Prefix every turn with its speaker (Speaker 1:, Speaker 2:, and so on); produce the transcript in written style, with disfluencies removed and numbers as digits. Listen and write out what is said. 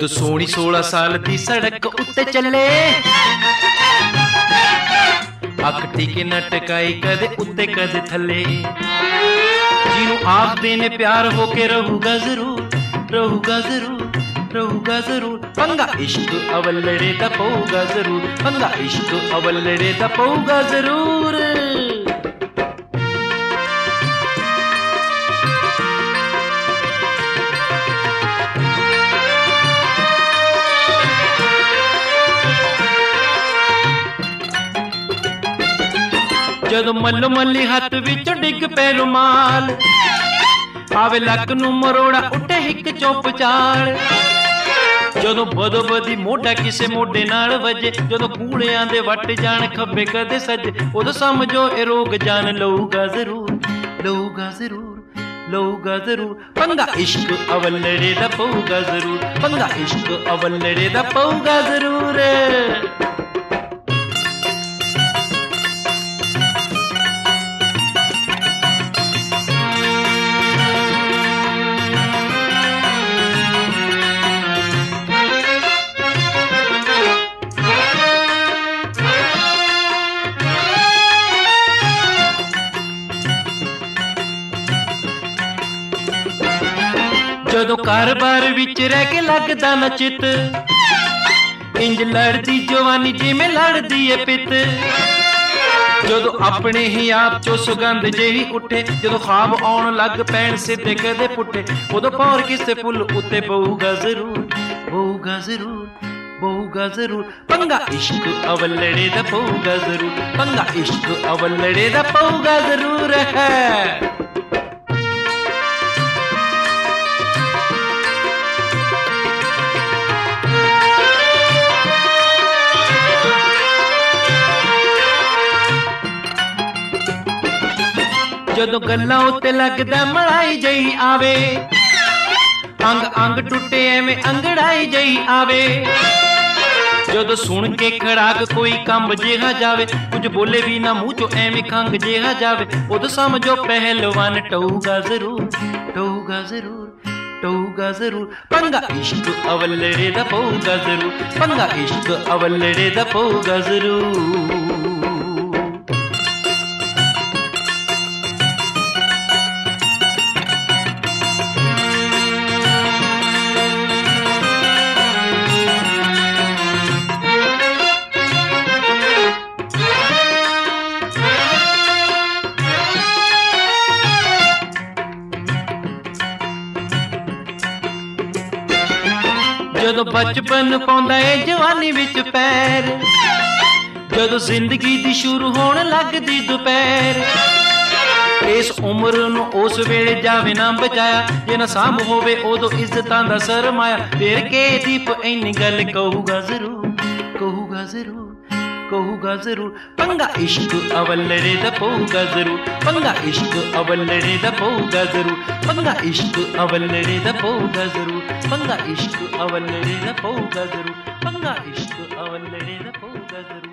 Speaker 1: जदों सोहनी 16 साल दी सड़क उत्ते चले, अख टिके न टकाई कदे उत्ते कदे थले। जिन्हों आखदे ने प्यार होके रहूगा जरूर, रहूगा जरूर, रहूगा जरूर। पंगा इश्क अवलड़े दा पऊगा जरूर, पंगा इश्क अवलड़े दा पऊगा जरूर। जदों मल्लो मल्ली हथ विचों डिग पे रुमाल, आवे लक नूं मरोड़ा उठे हिक चुप चाल। जदों बदो बदी मोढा किसे मोढे नाल वजे, जदों कूड़ियां दे वट जान खब्बे कदे सजे, उदों समझो ए रोग जान लऊगा जरूर, लऊगा जरूर, लऊगा जरूर। पंगा इश्क अवलड़े दा पऊगा जरूर, पंगा इश्क अवलड़े दा पऊगा जरूर। जदों घर-बार विच रह के लगदा न चित, इंज लड़दी जवानी जिवें लड़दी है पित। जदों अपने ही आप चो सुगंध जेही उठे, जदों ख्वाब आउण लग पैण सिद्धे कदे पुट्ठे, उदों पौर किसे फुल उत्ते पऊगा जरूर, पऊगा जरूर, पऊगा जरूर। पंगा इश्क अवलड़े दा पऊगा जरूर, पंगा इश्क अवलड़े दा पऊगा जरूर है। जदों गल्लां उत्ते लगदा मलाई जही आवे, अंग अंग टुटे एवें अंगड़ाई जही आवे। जदों सुन के खड़ाक कोई कंब जेहा जावे, कुछ बोले भी ना मुंह चो एवें खंग जेहा जावे, उदों समझो पहलवान टऊगा जरूर, टऊगा जरूर, टऊगा जरूर। पंगा इश्क अवलड़े दा पऊगा जरूर, पंगा इश्क अवलड़े दा पऊगा जरूर। जदों बचपन पौंदा है जवानी विच पैर, जदों जिंदगी दी शुरू होण लगदी दोपहर। इस उम्र नूं उस वेले जावे ना बचाया, जे ना साम होवे उदों इज्जतां दा सरमाया। फिर के दीप इन्नी गल कहूगा जरूर, कहूगा जरूर, कहूगा जरूर। पंगा इश्क अवलड़े दा पऊगा जरूर, पंगा इश्क अवलड़े दा पऊगा जरूर, पंगा इश्क अवलड़े दा पऊगा जरूर, पंगा इश्क अवलड़े दा पऊगा जरूर, पंगा इश्क अवलड़े दा पऊगा जरूर।